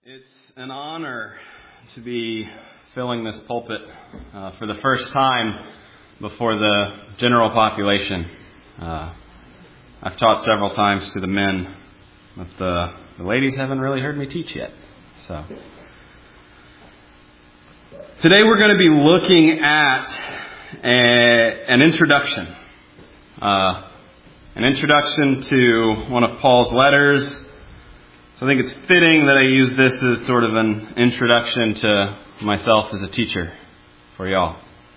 It's an honor to be filling this pulpit for the first time before the general population. I've taught several times to the men, but the ladies haven't really heard me teach yet. So today we're going to be looking at an introduction. An introduction to one of Paul's letters. So I think it's fitting that I use this as sort of an introduction to myself as a teacher for y'all.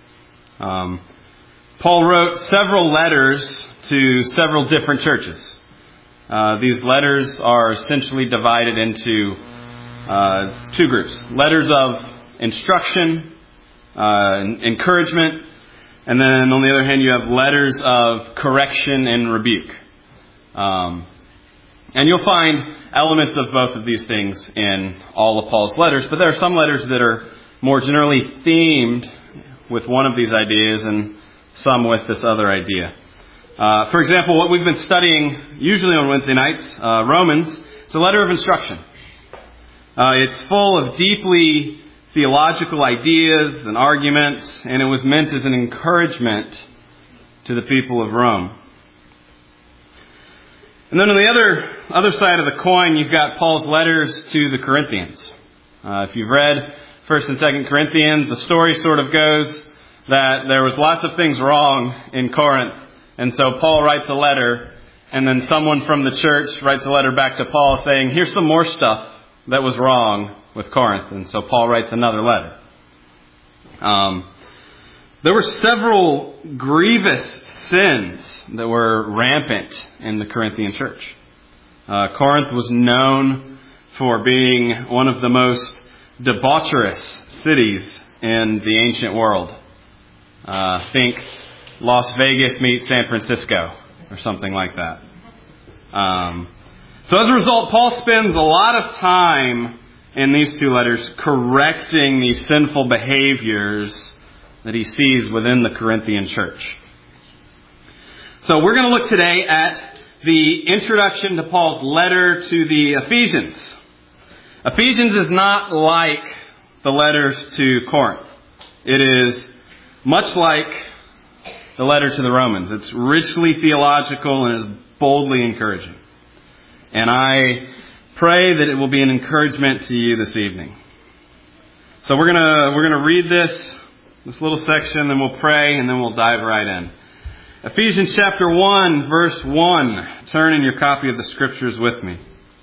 Paul wrote several letters to several different churches. These letters are essentially divided into two groups. Letters of instruction, encouragement, and then on the other hand you have letters of correction and rebuke. And you'll find elements of both of these things in all of Paul's letters, but there are some letters that are more generally themed with one of these ideas and some with this other idea. For example, what we've been studying usually on Wednesday nights, Romans, it's a letter of instruction. It's full of deeply theological ideas and arguments, and it was meant as an encouragement to the people of Rome. And then on the other side of the coin, you've got Paul's letters to the Corinthians. If you've read 1st and 2nd Corinthians, the story sort of goes that there was lots of things wrong in Corinth. And so Paul writes a letter, and then someone from the church writes a letter back to Paul saying, here's some more stuff that was wrong with Corinth. And so Paul writes another letter. There were several grievous sins that were rampant in the Corinthian church. Corinth was known for being one of the most debaucherous cities in the ancient world. Think Las Vegas meets San Francisco or something like that. So as a result, Paul spends a lot of time in these two letters correcting these sinful behaviors that he sees within the Corinthian church. So we're going to look today at the introduction to Paul's letter to the Ephesians. Ephesians is not like the letters to Corinth. It is much like the letter to the Romans. It's richly theological and is boldly encouraging. And I pray that it will be an encouragement to you this evening. So we're gonna read this little section, then we'll pray, and then we'll dive right in. Ephesians chapter 1, verse 1. Turn in your copy of the Scriptures with me.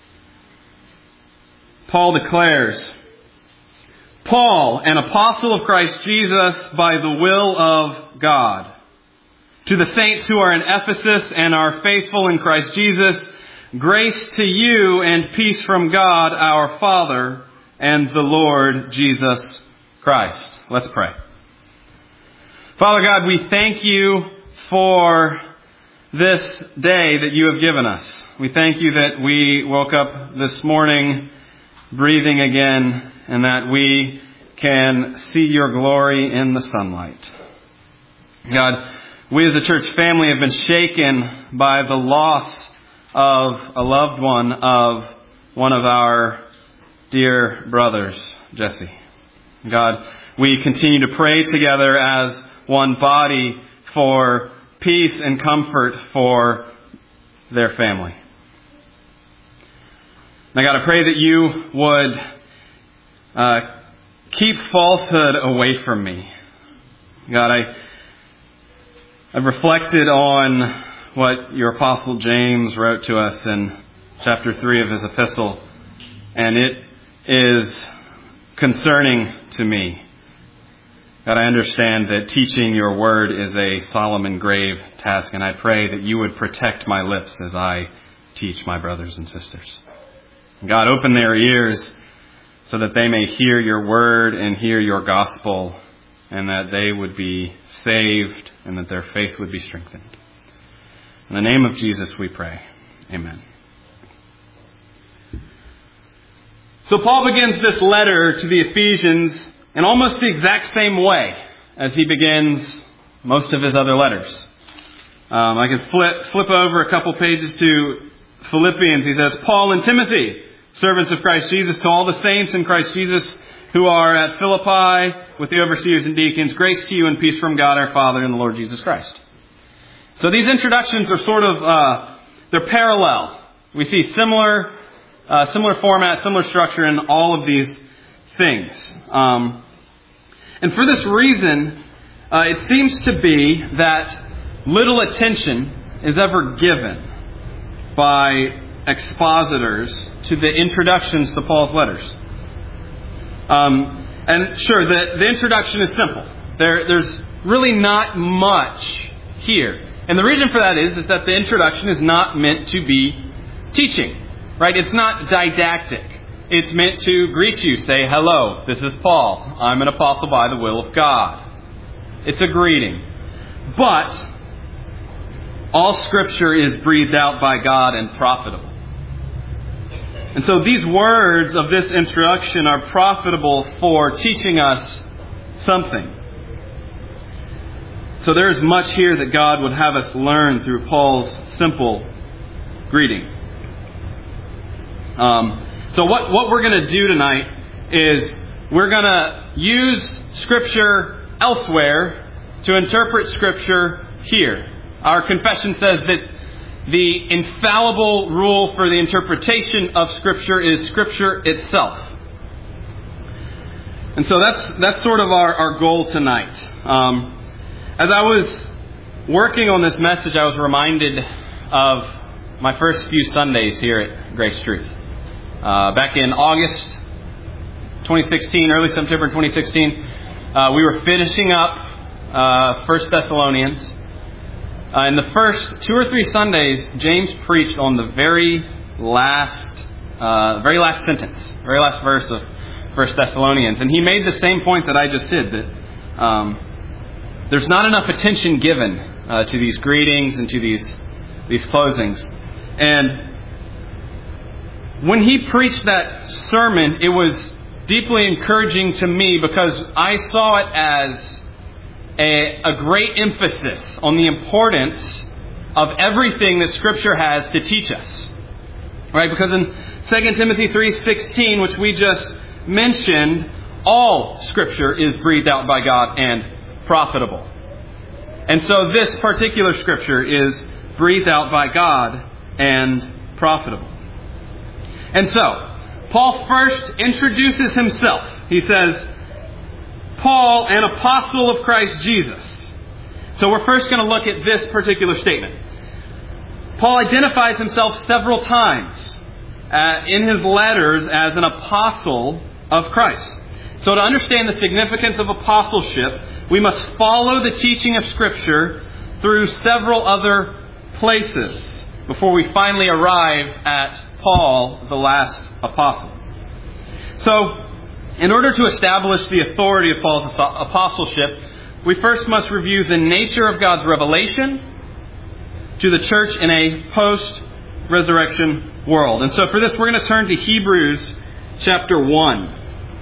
Paul declares, Paul, an apostle of Christ Jesus by the will of God, to the saints who are in Ephesus and are faithful in Christ Jesus, grace to you and peace from God our Father and the Lord Jesus Christ. Let's pray. Father God, we thank you for this day that you have given us. We thank you that we woke up this morning breathing again and that we can see your glory in the sunlight. God, we as a church family have been shaken by the loss of a loved one of one of our dear brothers, Jesse. God, we continue to pray together as one body for peace and comfort for their family. Now God, I pray that you would keep falsehood away from me. God, I've reflected on what your Apostle James wrote to us in chapter 3 of his epistle, and it is concerning to me. God, I understand that teaching your word is a solemn and grave task, and I pray that you would protect my lips as I teach my brothers and sisters. God, open their ears so that they may hear your word and hear your gospel, and that they would be saved and that their faith would be strengthened. In the name of Jesus we pray. Amen. So Paul begins this letter to the Ephesians in almost the exact same way as he begins most of his other letters. I can flip over a couple pages to Philippians. He says, Paul and Timothy, servants of Christ Jesus, to all the saints in Christ Jesus who are at Philippi with the overseers and deacons, grace to you and peace from God our Father and the Lord Jesus Christ. So these introductions are sort of, they're parallel. We see similar format, similar structure in all of these things. And for this reason, it seems to be that little attention is ever given by expositors to the introductions to Paul's letters. And sure, the introduction is simple. There's really not much here. And the reason for that is that the introduction is not meant to be teaching, right? It's not didactic. It's meant to greet you, say, hello, this is Paul. I'm an apostle by the will of God. It's a greeting. But all Scripture is breathed out by God and profitable. And so these words of this introduction are profitable for teaching us something. So there is much here that God would have us learn through Paul's simple greeting. So what we're going to do tonight is we're going to use Scripture elsewhere to interpret Scripture here. Our confession says that the infallible rule for the interpretation of Scripture is Scripture itself. And so that's sort of our goal tonight. As I was working on this message, I was reminded of my first few Sundays here at Grace Truth. Back in August 2016, early September 2016, we were finishing up 1 Thessalonians. In the first 2 or 3 Sundays, James preached on the very last sentence, very last verse of 1 Thessalonians. And he made the same point that I just did, that there's not enough attention given to these greetings and to these closings. And when he preached that sermon, it was deeply encouraging to me because I saw it as a great emphasis on the importance of everything that Scripture has to teach us. Right? Because in 2 Timothy 3:16, which we just mentioned, all Scripture is breathed out by God and profitable. And so this particular Scripture is breathed out by God and profitable. And so, Paul first introduces himself. He says, Paul, an apostle of Christ Jesus. So we're first going to look at this particular statement. Paul identifies himself several times in his letters as an apostle of Christ. So to understand the significance of apostleship, we must follow the teaching of Scripture through several other places before we finally arrive at Paul, the last apostle. So, in order to establish the authority of Paul's apostleship, we first must review the nature of God's revelation to the church in a post-resurrection world. And so for this, we're going to turn to Hebrews chapter 1.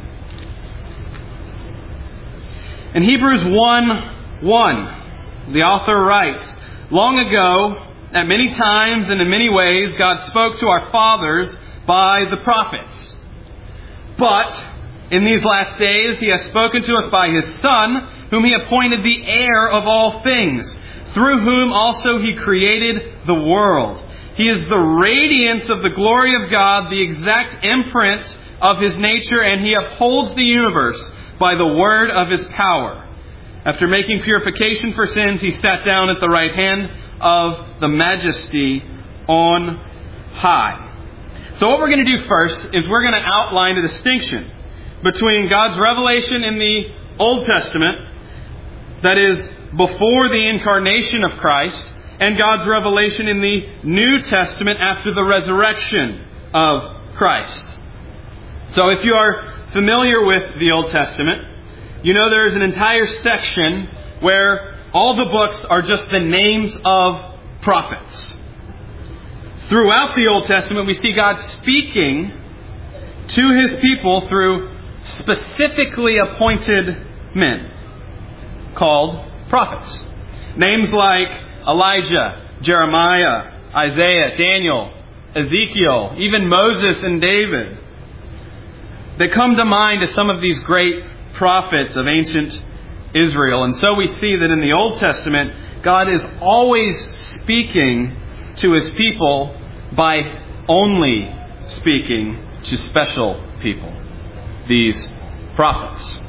In Hebrews 1:1, the author writes, long ago, at many times and in many ways, God spoke to our fathers by the prophets. But in these last days, He has spoken to us by His Son, whom He appointed the heir of all things, through whom also He created the world. He is the radiance of the glory of God, the exact imprint of His nature, and He upholds the universe by the word of His power. After making purification for sins, He sat down at the right hand of the Majesty on high. So what we're going to do first is we're going to outline a distinction between God's revelation in the Old Testament, that is, before the incarnation of Christ, and God's revelation in the New Testament after the resurrection of Christ. So if you are familiar with the Old Testament, you know there is an entire section where all the books are just the names of prophets. Throughout the Old Testament, we see God speaking to His people through specifically appointed men called prophets. Names like Elijah, Jeremiah, Isaiah, Daniel, Ezekiel, even Moses and David, that come to mind as some of these great prophets of ancient Israel. And so we see that in the Old Testament, God is always speaking to His people by only speaking to special people, these prophets.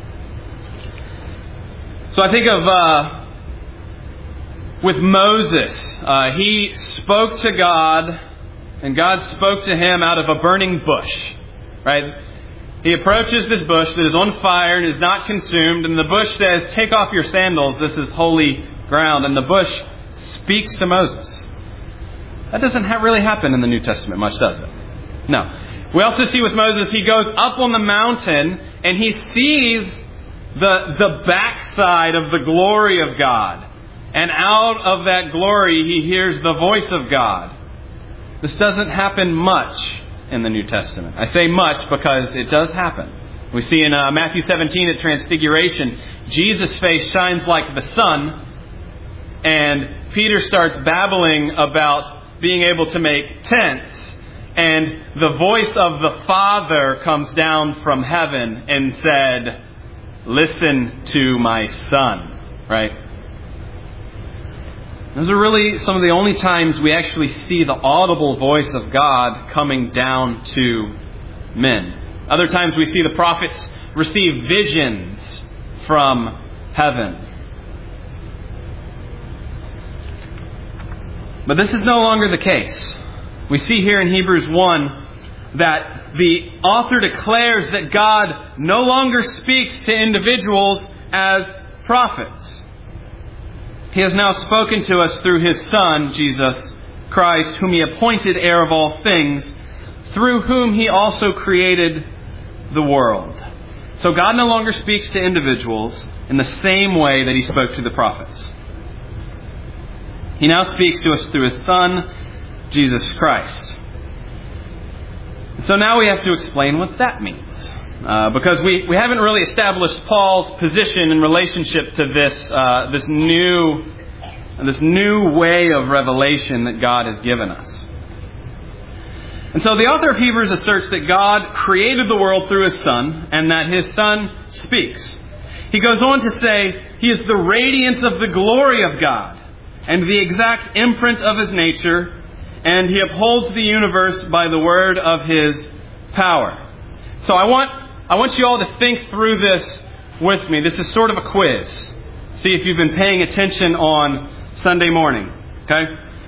So I think of with Moses, he spoke to God, and God spoke to him out of a burning bush, right? He approaches this bush that is on fire and is not consumed, and the bush says, "Take off your sandals, this is holy ground." And the bush speaks to Moses. That doesn't really happen in the New Testament much, does it? No. We also see with Moses, he goes up on the mountain and he sees the backside of the glory of God. And out of that glory, he hears the voice of God. This doesn't happen much in the New Testament. I say much because it does happen. We see in Matthew 17 at Transfiguration, Jesus' face shines like the sun, and Peter starts babbling about being able to make tents, and the voice of the Father comes down from heaven and said, "Listen to my Son," right? Those are really some of the only times we actually see the audible voice of God coming down to men. Other times we see the prophets receive visions from heaven. But this is no longer the case. We see here in Hebrews 1 that the author declares that God no longer speaks to individuals as prophets. He has now spoken to us through His Son, Jesus Christ, whom He appointed heir of all things, through whom He also created the world. So God no longer speaks to individuals in the same way that He spoke to the prophets. He now speaks to us through His Son, Jesus Christ. So now we have to explain what that means. Because we haven't really established Paul's position in relationship to this new way of revelation that God has given us. And so the author of Hebrews asserts that God created the world through His Son, and that His Son speaks. He goes on to say, He is the radiance of the glory of God, and the exact imprint of His nature, and He upholds the universe by the word of His power. So I want you all to think through this with me. This is sort of a quiz. See if you've been paying attention on Sunday morning. Okay?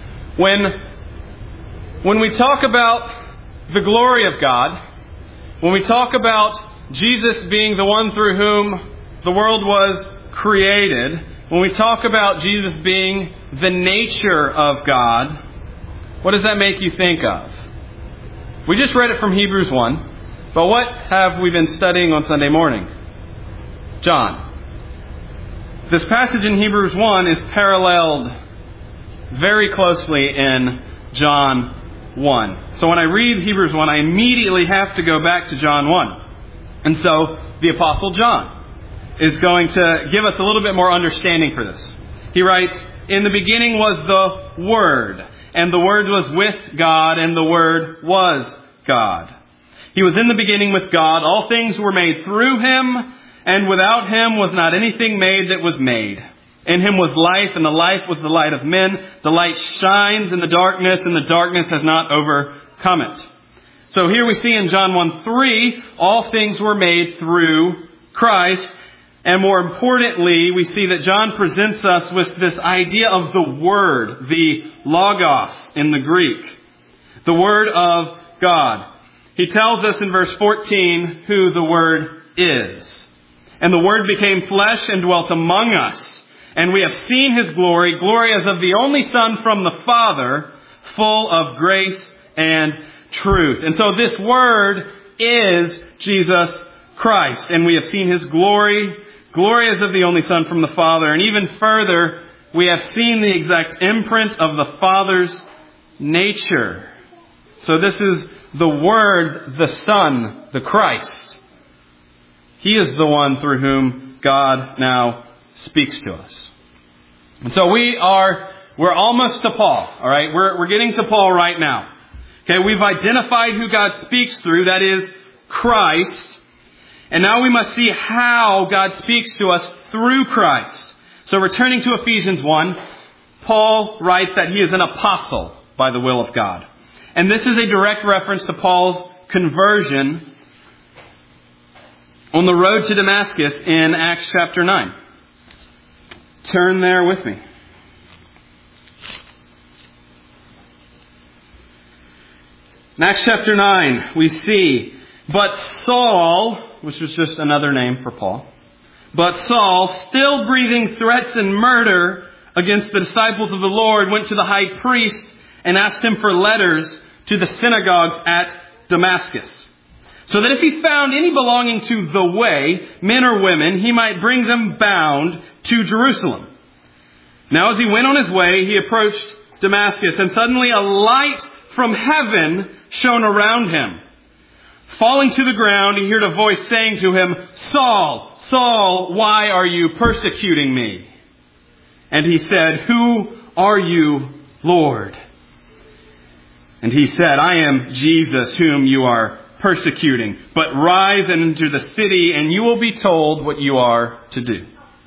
When we talk about the glory of God, when we talk about Jesus being the one through whom the world was created, when we talk about Jesus being the nature of God, what does that make you think of? We just read it from Hebrews 1. But what have we been studying on Sunday morning? John. This passage in Hebrews 1 is paralleled very closely in John 1. So when I read Hebrews 1, I immediately have to go back to John 1. And so the Apostle John is going to give us a little bit more understanding for this. He writes, "In the beginning was the Word, and the Word was with God, and the Word was God. He was in the beginning with God. All things were made through Him, and without Him was not anything made that was made. In Him was life, and the life was the light of men. The light shines in the darkness, and the darkness has not overcome it." So here we see in John 1:3, all things were made through Christ. And more importantly, we see that John presents us with this idea of the Word, the Logos in the Greek, the Word of God. He tells us in verse 14 who the Word is. "And the Word became flesh and dwelt among us. And we have seen His glory, glory as of the only Son from the Father, full of grace and truth." And so this Word is Jesus Christ. And we have seen His glory, glory as of the only Son from the Father. And even further, we have seen the exact imprint of the Father's nature. So this is the Word, the Son, the Christ. He is the one through whom God now speaks to us. And so we're almost to Paul, all right? We're getting to Paul right now. Okay, we've identified who God speaks through, that is, Christ. And now we must see how God speaks to us through Christ. So returning to Ephesians 1, Paul writes that he is an apostle by the will of God. And this is a direct reference to Paul's conversion on the road to Damascus in Acts chapter 9. Turn there with me. In Acts chapter 9, we see, but Saul, which was just another name for Paul, but Saul, still breathing threats and murder against the disciples of the Lord, went to the high priest and asked him for letters to the synagogues at Damascus, so that if he found any belonging to the way, men or women, he might bring them bound to Jerusalem. Now as he went on his way, he approached Damascus, and suddenly a light from heaven shone around him. Falling to the ground, he heard a voice saying to him, "Saul, Saul, why are you persecuting me?" And he said, "Who are you, Lord?" And he said, "I am Jesus, whom you are persecuting. But rise and enter the city, and you will be told what you are to do."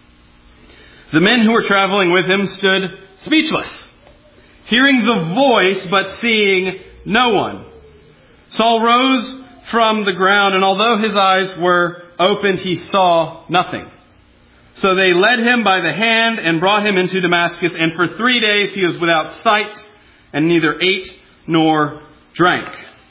The men who were traveling with him stood speechless, hearing the voice but seeing no one. Saul rose from the ground, and although his eyes were opened, he saw nothing. So they led him by the hand and brought him into Damascus, and for 3 days he was without sight and neither ate nor drank.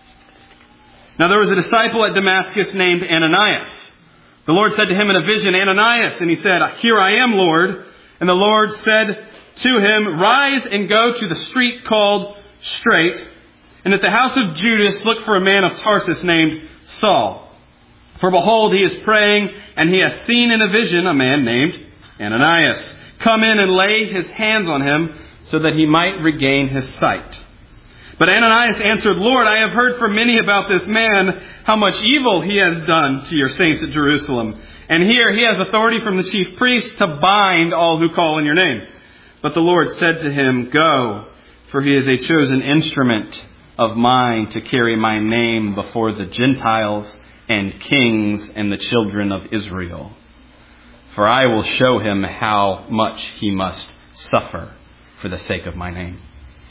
Now there was a disciple at Damascus named Ananias. The Lord said to him in a vision, "Ananias," and he said, "Here I am, Lord." And the Lord said to him, "Rise and go to the street called Straight, and at the house of Judas look for a man of Tarsus named Saul. For behold, he is praying, and he has seen in a vision a man named Ananias come in and lay his hands on him so that he might regain his sight." But Ananias answered, "Lord, I have heard from many about this man, how much evil he has done to your saints at Jerusalem. And here he has authority from the chief priests to bind all who call on your name." But the Lord said to him, "Go, for he is a chosen instrument of mine to carry my name before the Gentiles and kings and the children of Israel. For I will show him how much he must suffer for the sake of my name."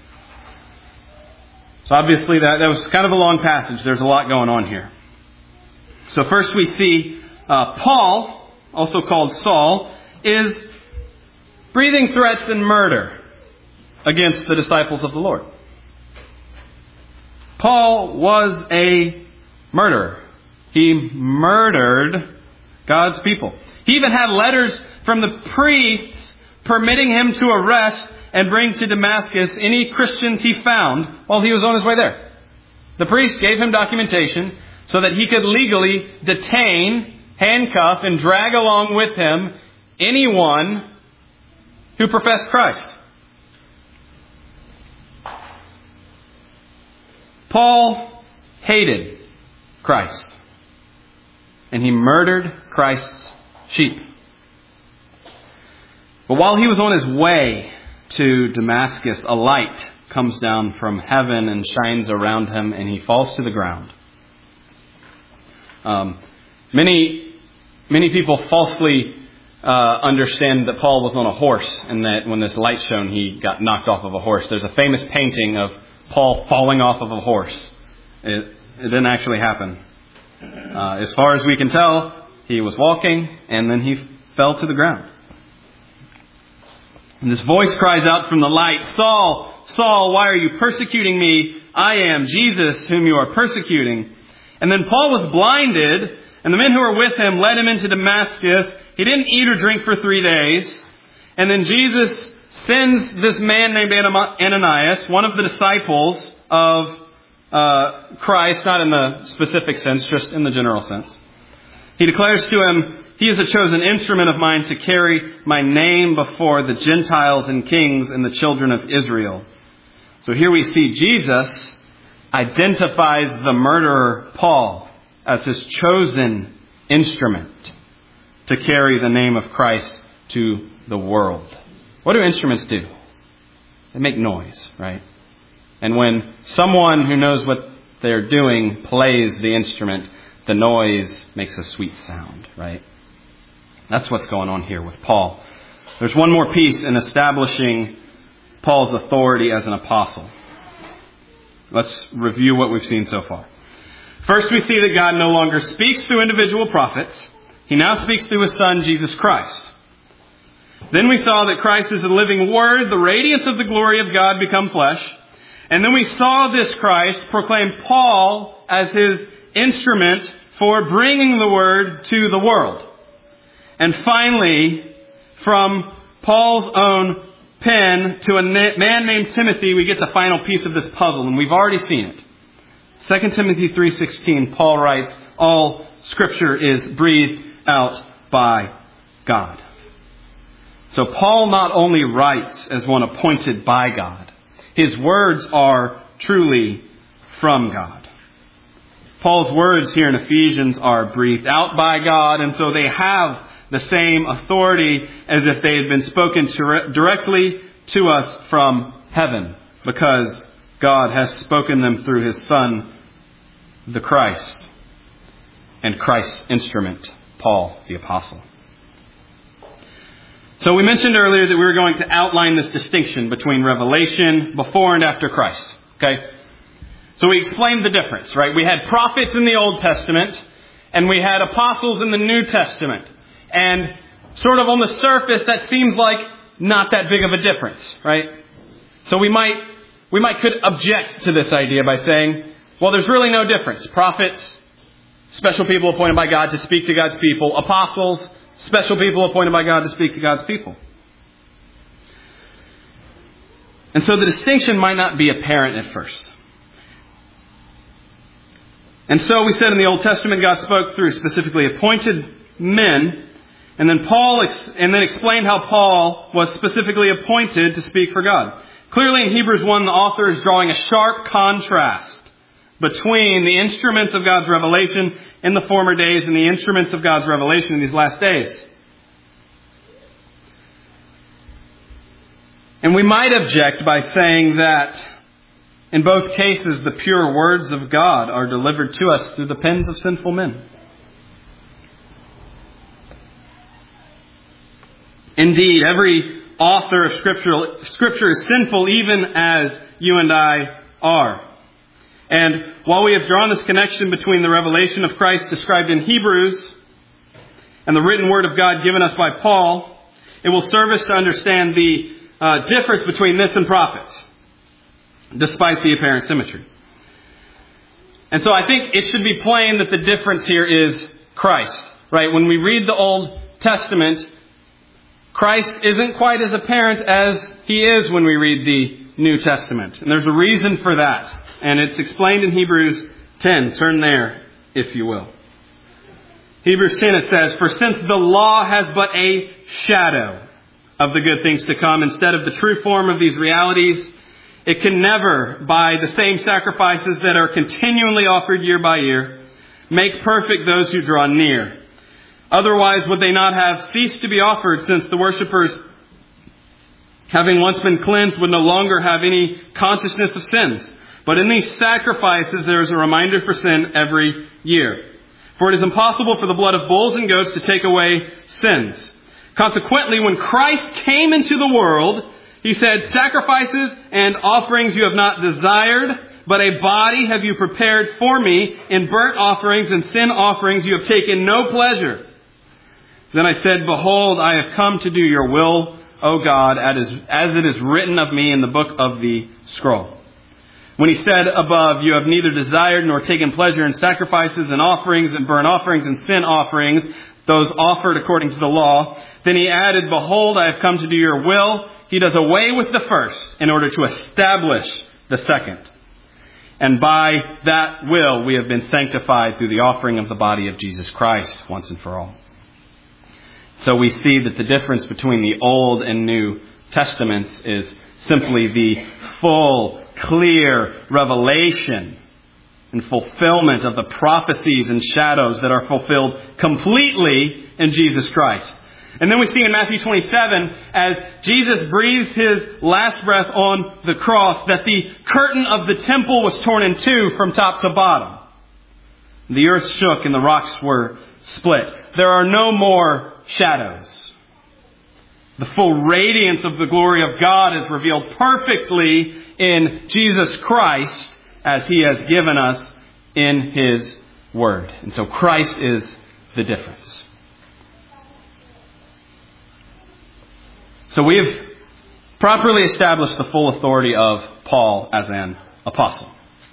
So obviously that was kind of a long passage. There's a lot going on here. So first we see Paul, also called Saul, is breathing threats and murder against the disciples of the Lord. Paul was a murderer. He murdered God's people. He even had letters from the priests permitting him to arrest and bring to Damascus any Christians he found while he was on his way there. The priest gave him documentation so that he could legally detain, handcuff, and drag along with him anyone who professed Christ. Paul hated Christ, and he murdered Christ's sheep. But while he was on his way to Damascus, a light comes down from heaven and shines around him, and he falls to the ground. Many people falsely understand that Paul was on a horse, and that when this light shone, he got knocked off of a horse. There's a famous painting of Paul falling off of a horse. It didn't actually happen. As far as we can tell, he was walking, and then he fell to the ground. And this voice cries out from the light, "Saul, Saul, why are you persecuting me? I am Jesus, whom you are persecuting." And then Paul was blinded, and the men who were with him led him into Damascus. He didn't eat or drink for 3 days. And then Jesus sends this man named Ananias, one of the disciples of Christ, not in the specific sense, just in the general sense. He declares to him, "He is a chosen instrument of mine to carry my name before the Gentiles and kings and the children of Israel." So here we see Jesus identifies the murderer Paul as his chosen instrument to carry the name of Christ to the world. What do instruments do? They make noise, right? And when someone who knows what they're doing plays the instrument, the noise makes a sweet sound, right? That's what's going on here with Paul. There's one more piece in establishing Paul's authority as an apostle. Let's review what we've seen so far. First, we see that God no longer speaks through individual prophets. He now speaks through His Son, Jesus Christ. Then we saw that Christ is the living Word, the radiance of the glory of God become flesh. And then we saw this Christ proclaim Paul as His instrument for bringing the Word to the world. And finally, from Paul's own pen to a man named Timothy, we get the final piece of this puzzle, and we've already seen it. 2 Timothy 3:16, Paul writes, all Scripture is breathed out by God. So Paul not only writes as one appointed by God, his words are truly from God. Paul's words here in Ephesians are breathed out by God, and so they have the same authority as if they had been spoken directly to us from heaven, because God has spoken them through His Son, the Christ, and Christ's instrument, Paul the Apostle. So we mentioned earlier that we were going to outline this distinction between revelation before and after Christ. Okay? So we explained the difference, right? We had prophets in the Old Testament, and we had apostles in the New Testament. And sort of on the surface, that seems like not that big of a difference, right? So we might could object to this idea by saying, well, there's really no difference. Prophets, special people appointed by God to speak to God's people. Apostles, special people appointed by God to speak to God's people. And so the distinction might not be apparent at first. And so we said in the Old Testament, God spoke through specifically appointed men. And then explained how Paul was specifically appointed to speak for God. Clearly in Hebrews 1, the author is drawing a sharp contrast between the instruments of God's revelation in the former days and the instruments of God's revelation in these last days. And we might object by saying that in both cases, the pure words of God are delivered to us through the pens of sinful men. Indeed, every author of Scripture is sinful, even as you and I are. And while we have drawn this connection between the revelation of Christ described in Hebrews and the written word of God given us by Paul, it will serve us to understand the difference between this and prophets, despite the apparent symmetry. And so I think it should be plain that the difference here is Christ, right? When we read the Old Testament, Christ isn't quite as apparent as He is when we read the New Testament. And there's a reason for that. And it's explained in Hebrews 10. Turn there, if you will. Hebrews 10, it says, for since the law has but a shadow of the good things to come, instead of the true form of these realities, it can never, by the same sacrifices that are continually offered year by year, make perfect those who draw near. Otherwise, would they not have ceased to be offered, since the worshippers, having once been cleansed, would no longer have any consciousness of sins? But in these sacrifices, there is a reminder for sin every year. For it is impossible for the blood of bulls and goats to take away sins. Consequently, when Christ came into the world, He said, sacrifices and offerings you have not desired, but a body have you prepared for me. In burnt offerings and sin offerings you have taken no pleasure. Then I said, behold, I have come to do your will, O God, as it is written of me in the book of the scroll. When He said above, you have neither desired nor taken pleasure in sacrifices and offerings and burnt offerings and sin offerings, those offered according to the law, then He added, behold, I have come to do your will. He does away with the first in order to establish the second. And by that will, we have been sanctified through the offering of the body of Jesus Christ once and for all. So we see that the difference between the Old and New Testaments is simply the full, clear revelation and fulfillment of the prophecies and shadows that are fulfilled completely in Jesus Christ. And then we see in Matthew 27, as Jesus breathes his last breath on the cross, that the curtain of the temple was torn in two from top to bottom. The earth shook and the rocks were split. There are no more shadows. The full radiance of the glory of God is revealed perfectly in Jesus Christ as He has given us in His Word. And so Christ is the difference. So we have properly established the full authority of Paul as an apostle.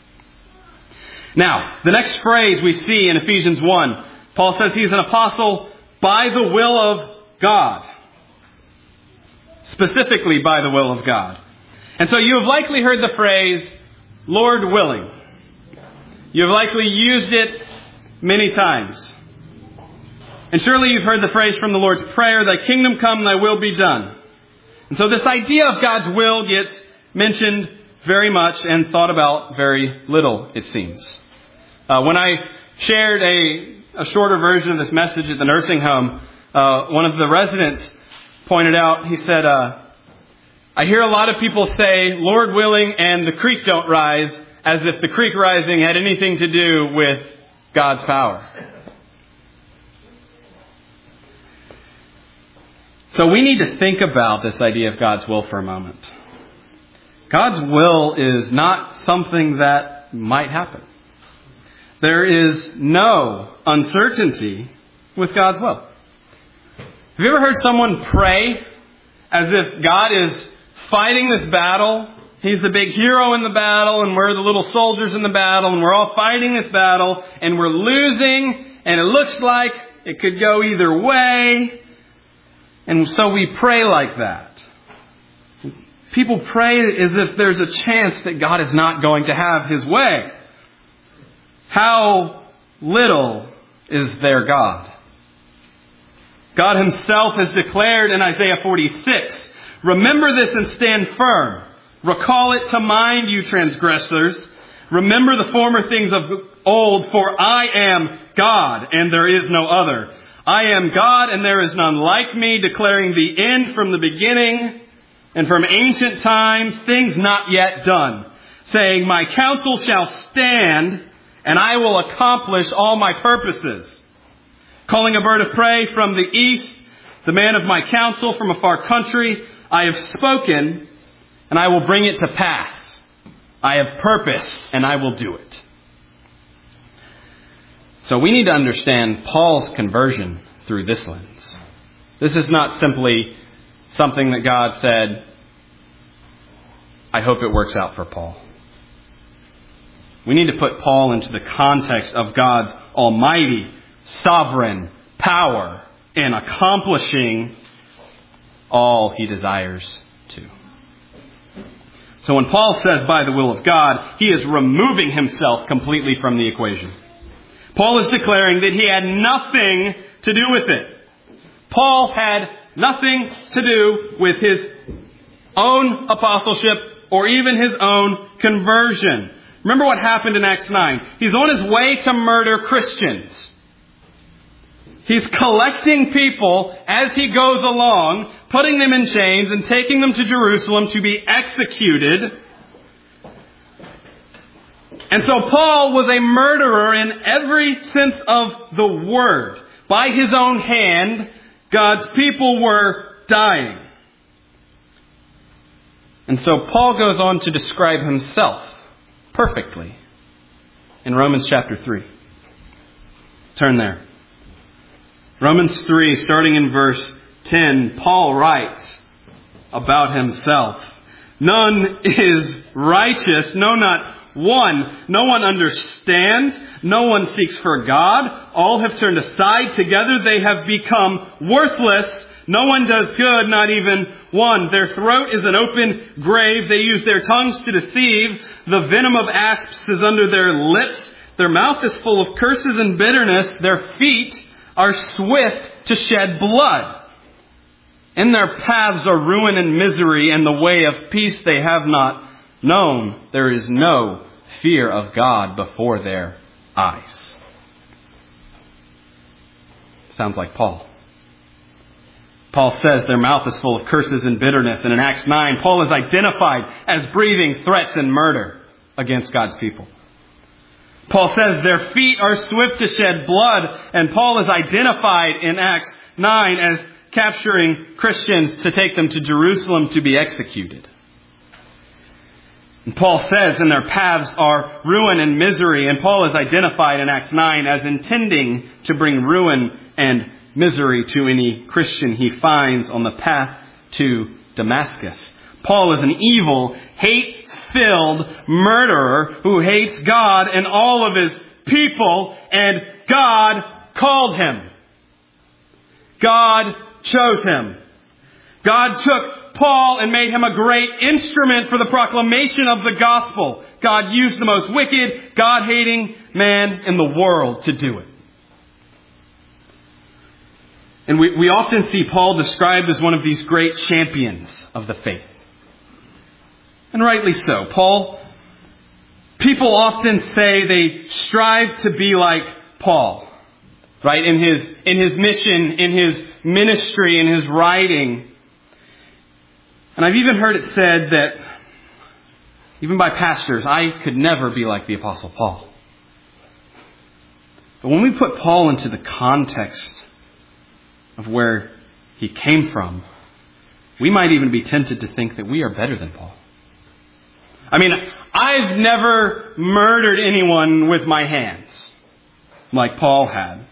Now, the next phrase we see in Ephesians 1, Paul says he's an apostle by the will of God. Specifically by the will of God. And so you have likely heard the phrase, Lord willing. You have likely used it many times. And surely you've heard the phrase from the Lord's Prayer, Thy kingdom come, Thy will be done. And so this idea of God's will gets mentioned very much and thought about very little, it seems. When I shared a shorter version of this message at the nursing home, one of the residents pointed out, he said, I hear a lot of people say, Lord willing, and the creek don't rise, as if the creek rising had anything to do with God's power. So we need to think about this idea of God's will for a moment. God's will is not something that might happen. There is no uncertainty with God's will. Have you ever heard someone pray as if God is fighting this battle? He's the big hero in the battle, and we're the little soldiers in the battle, and we're all fighting this battle, and we're losing, and it looks like it could go either way. And so we pray like that. People pray as if there's a chance that God is not going to have His way. How little is their God? God Himself has declared in Isaiah 46, Remember this and stand firm. Recall it to mind, you transgressors. Remember the former things of old, for I am God, and there is no other. I am God, and there is none like me, declaring the end from the beginning, and from ancient times, things not yet done, saying, My counsel shall stand, and I will accomplish all my purposes. Calling a bird of prey from the east, the man of my counsel from a far country, I have spoken, and I will bring it to pass. I have purposed, and I will do it. So we need to understand Paul's conversion through this lens. This is not simply something that God said, I hope it works out for Paul. We need to put Paul into the context of God's almighty, sovereign power in accomplishing all He desires to. So when Paul says by the will of God, he is removing himself completely from the equation. Paul is declaring that he had nothing to do with it. Paul had nothing to do with his own apostleship or even his own conversion. Remember what happened in Acts 9. He's on his way to murder Christians. He's collecting people as he goes along, putting them in chains and taking them to Jerusalem to be executed. And so Paul was a murderer in every sense of the word. By his own hand, God's people were dying. And so Paul goes on to describe himself perfectly in Romans chapter 3. Turn there. Romans 3, starting in verse 10, Paul writes about himself. None is righteous, no, not one. No one understands. No one seeks for God. All have turned aside. Together they have become worthless. No one does good, not even one. Their throat is an open grave. They use their tongues to deceive. The venom of asps is under their lips. Their mouth is full of curses and bitterness. Their feet are swift to shed blood. In their paths are ruin and misery, and the way of peace they have not known. There is no fear of God before their eyes. Sounds like Paul. Paul says their mouth is full of curses and bitterness. And in Acts 9, Paul is identified as breathing threats and murder against God's people. Paul says their feet are swift to shed blood. And Paul is identified in Acts 9 as capturing Christians to take them to Jerusalem to be executed. And Paul says, and their paths are ruin and misery. And Paul is identified in Acts 9 as intending to bring ruin and misery to any Christian he finds on the path to Damascus. Paul is an evil, hate-filled murderer who hates God and all of his people, and God called him. God chose him. God took Paul and made him a great instrument for the proclamation of the gospel. God used the most wicked, God-hating man in the world to do it. And we often see Paul described as one of these great champions of the faith. And rightly so. People often say they strive to be like Paul, right? In his mission, in his ministry, in his writing. And I've even heard it said that, even by pastors, I could never be like the Apostle Paul. But when we put Paul into the context of where he came from, we might even be tempted to think that we are better than Paul. I mean, I've never murdered anyone with my hands like Paul had.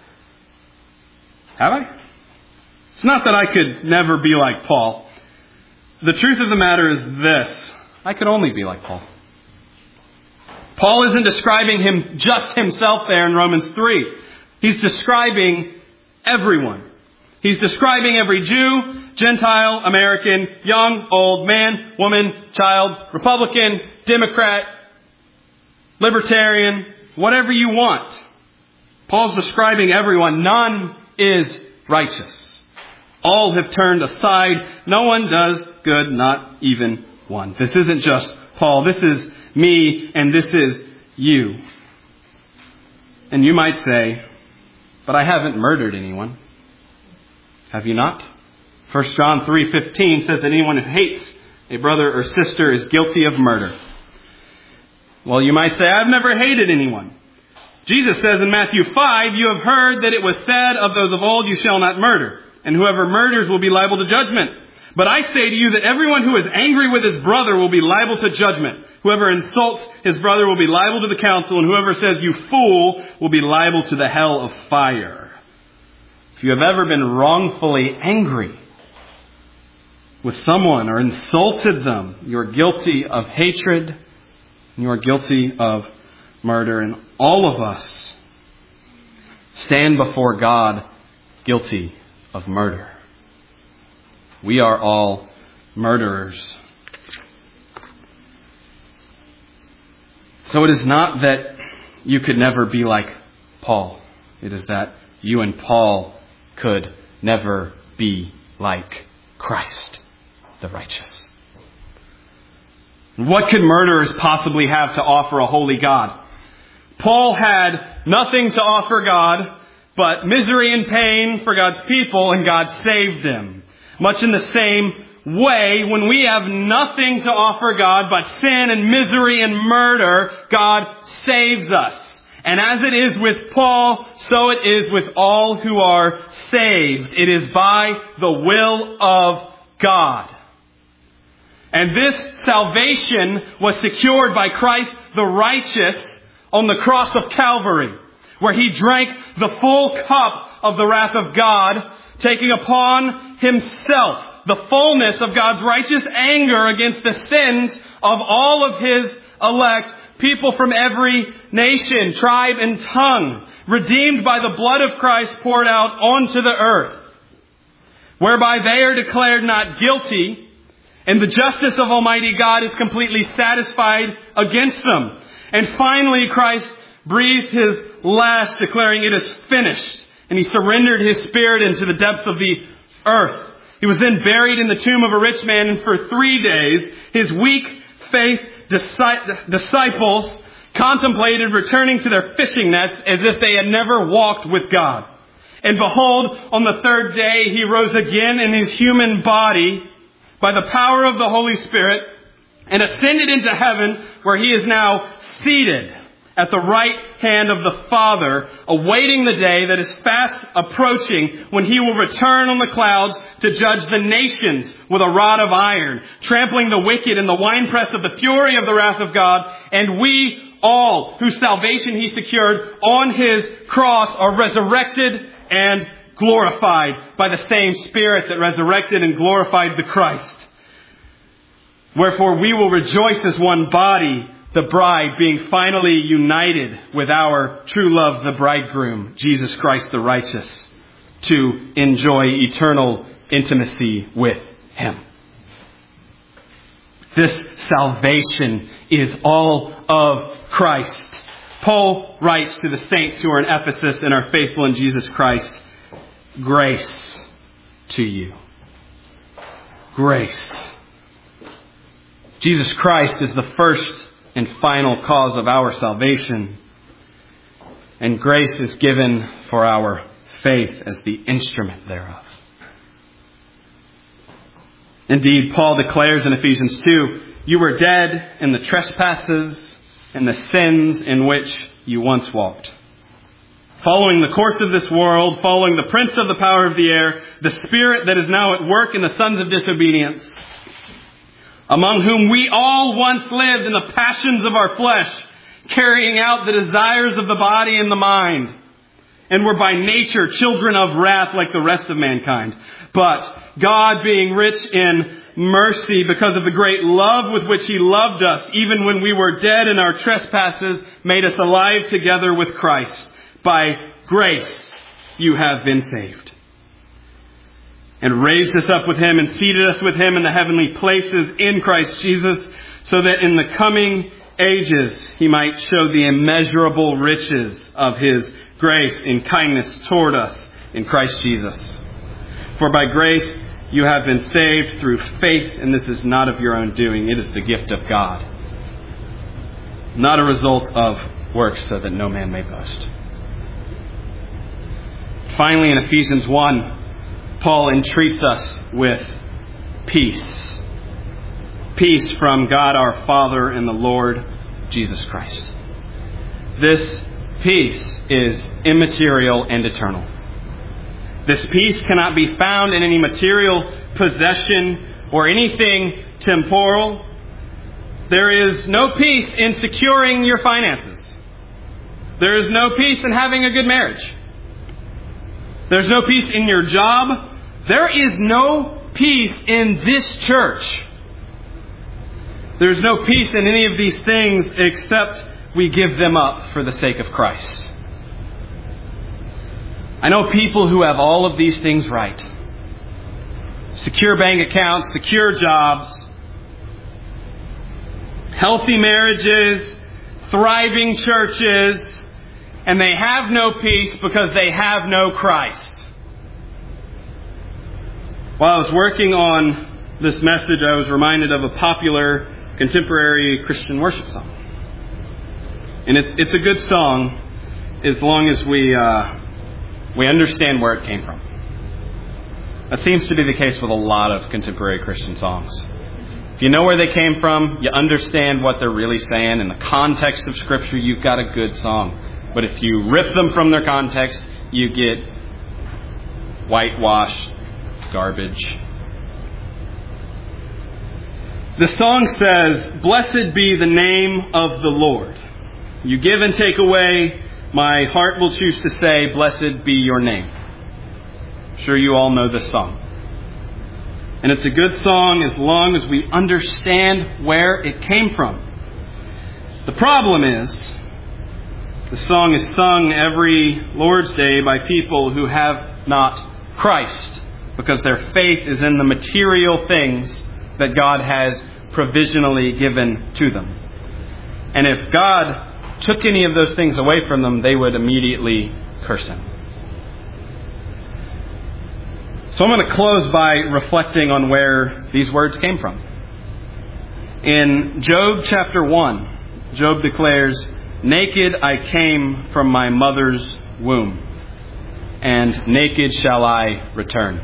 Have I? It's not that I could never be like Paul. The truth of the matter is this: I could only be like Paul. Paul isn't describing just himself there in Romans 3. He's describing everyone. He's describing every Jew, Gentile, American, young, old, man, woman, child, Republican, Democrat, Libertarian, whatever you want. Paul's describing everyone. None is righteous. All have turned aside. No one does good, not even one. This isn't just Paul. This is me, and this is you. And you might say, but I haven't murdered anyone. Have you not? 1 John 3:15 says that anyone who hates a brother or sister is guilty of murder. Well, you might say, I've never hated anyone. Jesus says in Matthew 5, you have heard that it was said of those of old, you shall not murder, and whoever murders will be liable to judgment. But I say to you that everyone who is angry with his brother will be liable to judgment. Whoever insults his brother will be liable to the council, and whoever says you fool will be liable to the hell of fire. If you have ever been wrongfully angry with someone or insulted them, you are guilty of hatred and you are guilty of murder. And all of us stand before God guilty of murder. We are all murderers. So it is not that you could never be like Paul. It is that you and Paul could never be like Christ, the righteous. What could murderers possibly have to offer a holy God? Paul had nothing to offer God but misery and pain for God's people, and God saved him. Much in the same way, when we have nothing to offer God but sin and misery and murder, God saves us. And as it is with Paul, so it is with all who are saved. It is by the will of God. And this salvation was secured by Christ the righteous on the cross of Calvary, where he drank the full cup of the wrath of God, taking upon himself the fullness of God's righteous anger against the sins of all of his elect, people from every nation, tribe, and tongue, redeemed by the blood of Christ poured out onto the earth, whereby they are declared not guilty, and the justice of Almighty God is completely satisfied against them. And finally, Christ breathed his last, declaring, "It is finished." And he surrendered his spirit into the depths of the earth. He was then buried in the tomb of a rich man, and for 3 days, his weak faith disciples contemplated returning to their fishing nets as if they had never walked with God. And behold, on the third day he rose again in his human body by the power of the Holy Spirit and ascended into heaven, where he is now seated at the right hand of the Father, awaiting the day that is fast approaching when he will return on the clouds to judge the nations with a rod of iron, trampling the wicked in the winepress of the fury of the wrath of God. And we all, whose salvation he secured on his cross, are resurrected and glorified by the same Spirit that resurrected and glorified the Christ. Wherefore we will rejoice as one body, the bride being finally united with our true love, the bridegroom, Jesus Christ the righteous, to enjoy eternal intimacy with him. This salvation is all of Christ. Paul writes to the saints who are in Ephesus and are faithful in Jesus Christ, grace to you. Grace. Jesus Christ is the first and final cause of our salvation. And grace is given for our faith as the instrument thereof. Indeed, Paul declares in Ephesians 2, you were dead in the trespasses and the sins in which you once walked, following the course of this world, following the prince of the power of the air, the spirit that is now at work in the sons of disobedience, among whom we all once lived in the passions of our flesh, carrying out the desires of the body and the mind, and were by nature children of wrath like the rest of mankind. But God, being rich in mercy because of the great love with which he loved us, even when we were dead in our trespasses, made us alive together with Christ. By grace you have been saved. And raised us up with him and seated us with him in the heavenly places in Christ Jesus, so that in the coming ages he might show the immeasurable riches of his grace in kindness toward us in Christ Jesus. For by grace you have been saved through faith, and this is not of your own doing. It is the gift of God, not a result of works, so that no man may boast. Finally, in Ephesians 1, Paul entreats us with peace. Peace from God our Father and the Lord Jesus Christ. This peace is immaterial and eternal. This peace cannot be found in any material possession or anything temporal. There is no peace in securing your finances. There is no peace in having a good marriage. There's no peace in your job. There is no peace in this church. There's no peace in any of these things except we give them up for the sake of Christ. I know people who have all of these things right. Secure bank accounts, secure jobs, healthy marriages, thriving churches, and they have no peace because they have no Christ. While I was working on this message, I was reminded of a popular contemporary Christian worship song. And it's a good song as long as we understand where it came from. That seems to be the case with a lot of contemporary Christian songs. If you know where they came from, you understand what they're really saying. In the context of Scripture, you've got a good song. But if you rip them from their context, you get whitewashed garbage. The song says, "Blessed be the name of the Lord. You give and take away. My heart will choose to say, blessed be your name." I'm sure you all know this song. And it's a good song as long as we understand where it came from. The problem is, the song is sung every Lord's Day by people who have not Christ, because their faith is in the material things that God has provisionally given to them. And if God took any of those things away from them, they would immediately curse him. So I'm going to close by reflecting on where these words came from. In Job chapter 1, Job declares, "Naked I came from my mother's womb, and naked shall I return.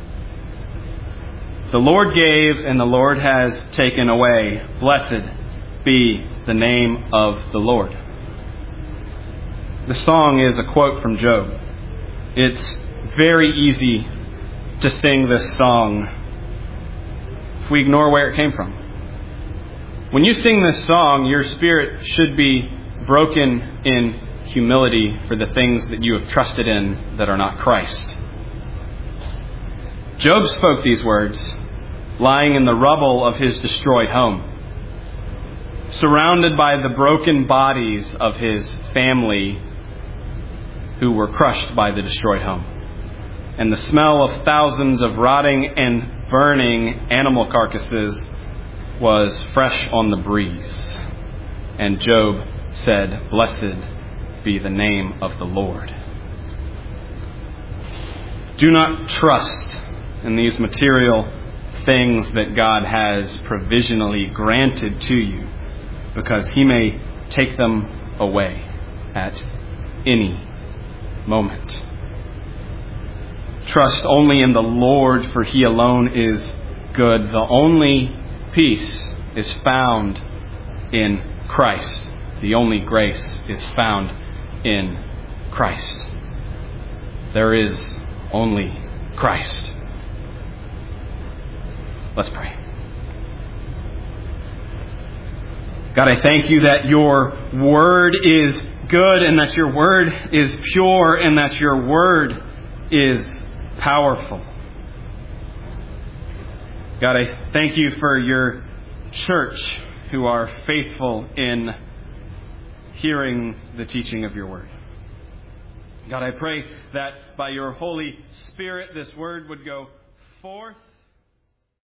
The Lord gave, and the Lord has taken away. Blessed be the name of the Lord. The song is a quote from Job. It's very easy to sing this song if we ignore where it came from. When you sing this song, your spirit should be broken in humility for the things that you have trusted in that are not Christ. Job spoke these words lying in the rubble of his destroyed home, surrounded by the broken bodies of his family who were crushed by the destroyed home, and the smell of thousands of rotting and burning animal carcasses was fresh on the breeze. And Job said, "Blessed be the name of the Lord." Do not trust in these material things that God has provisionally granted to you, because He may take them away at any moment. Trust only in the Lord, for He alone is good. The only peace is found in Christ. The only grace is found in Christ. There is only Christ. Let's pray. God, I thank you that your word is good, and that your word is pure, and that your word is powerful. God, I thank you for your church who are faithful in hearing the teaching of your word. God, I pray that by your Holy Spirit this word would go forth